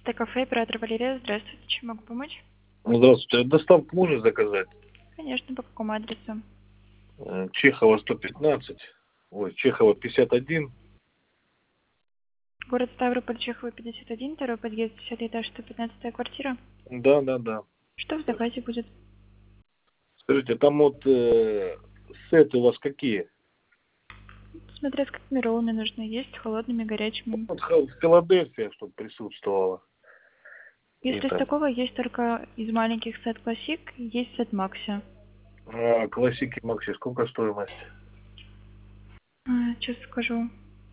Кафе, оператор Валерия. Здравствуйте, чем могу помочь? Здравствуйте. А доставку можно заказать? Конечно, по какому адресу? Чехова 115. Ой, Чехова 51. Город Ставрополь, Чехова, 51, второй подъезд, 10 этаж, 115 квартира. Да, да, да. Что в заказе будет? Скажите, там вот сеты у вас какие? Смотря с какими роллами нужны. Есть с холодными, горячими. Вот Филадельфия, чтобы присутствовала. И Если с там такого, есть только из маленьких сет Классик, есть сет Макси. классики Макси. Сколько стоимость? Сейчас скажу.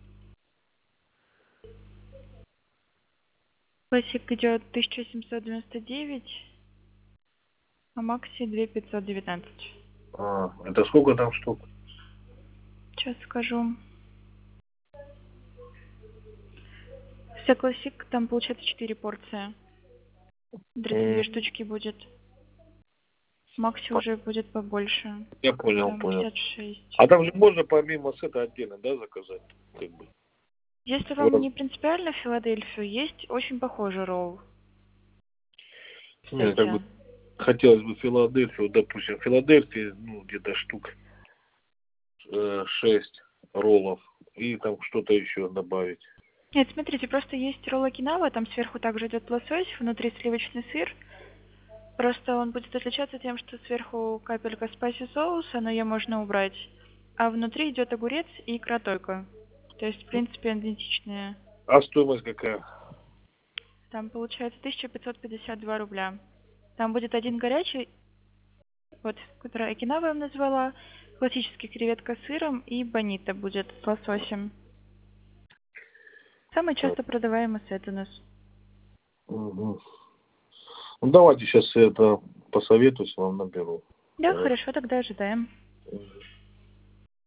Классик идет 1799, а Макси 2519. Это сколько там штук? Сейчас скажу. Вся Классик, там получается 4 порции. 32 штучки будет. Макси уже будет побольше. Я понял, Там понял. 56. А там же можно помимо сета отдельно, да, заказать? Как бы. Если Вот. вам не принципиально Филадельфию, есть очень похожий ролл в Нет, как бы сете. хотелось бы Филадельфию, допустим, Филадельфии, ну, где-то штук 6 роллов. И там что-то еще добавить. Нет, смотрите, просто есть ролл Окинава, там сверху также идет лосось, внутри сливочный сыр. Просто он будет отличаться тем, что сверху капелька спайси соуса, но ее можно убрать. А внутри идет огурец и икра только. То есть, в принципе, идентичные. А стоимость какая? Там получается 1552 рубля. Там будет один горячий, вот, который Окинава я вам назвала, классический креветка с сыром и бонита будет с лососем. Самый часто продаваемый сет у нас. Угу. Ну, давайте сейчас это посоветуюсь, вам наберу. Да, Хорошо. хорошо, тогда ожидаем. Мгм.